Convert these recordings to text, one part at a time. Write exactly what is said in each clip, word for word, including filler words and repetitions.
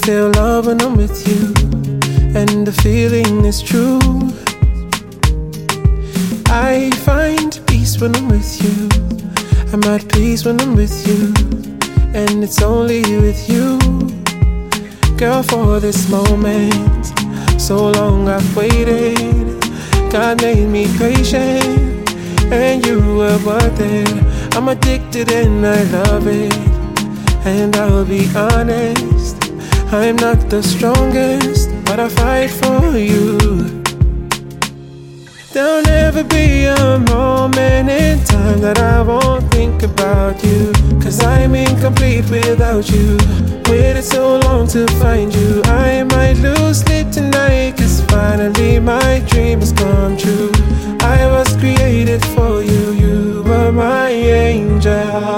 feel love when I'm with you, and the feeling is true. I find peace when I'm with you. I'm at peace when I'm with you, and it's only with you. Girl, for this moment, so long I've waited. God made me patient, and you were worth it. I'm addicted and I love it, and I'll be honest, I'm not the strongest, but I fight for you. There'll never be a moment in time that I won't think about you, 'cause I'm incomplete without you. Waited so long to find you. I might lose sleep tonight, 'cause finally my dream has come true. I was created for you, you were my angel.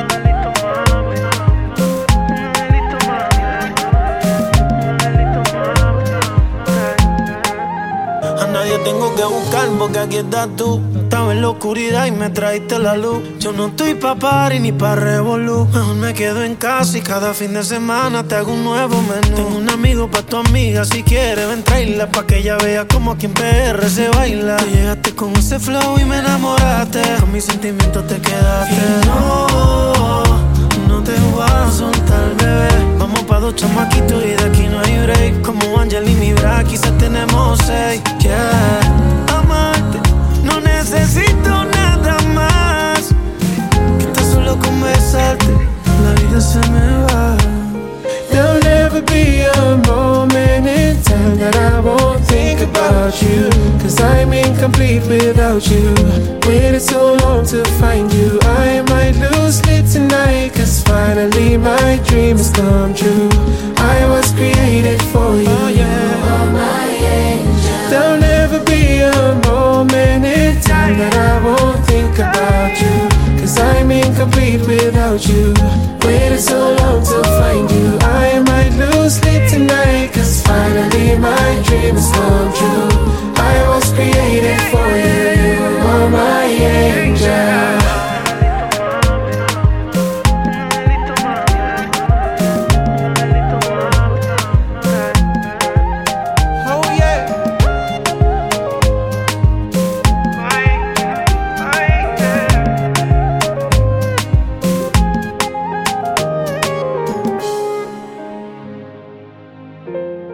Tengo que buscar porque aquí estás tú. Estaba en la oscuridad y me traiste la luz. Yo no estoy pa' party ni pa' revolú. Mejor me quedo en casa y cada fin de semana te hago un nuevo menú. Tengo un amigo pa' tu amiga, si quieres ven traerla, pa' que ella vea como aquí en P R se baila. Tú llegaste con ese flow y me enamoraste. Con mis sentimientos te quedaste. Y no, no te voy a soltar, bebé. Vamos pa' dos chamaquitos y de aquí no hay break. Como Angel y mi bra, quizás tenemos seis. Yeah, amarte, no necesito nada más que tan solo conversarte, la vida se me va. There'll never be a moment in time that I won't think about you, 'cause I'm incomplete without you. Waited so long to find you. I might lose sleep tonight, 'cause finally my dream has come true. I was created for you, oh, yeah. You are my angel. There'll never be a moment in time that I won't think about you, 'cause I'm incomplete without you. Waited so long to find you. I might lose sleep tonight, 'cause finally my dream has come true. I was created for you, you are my angel. Thank you.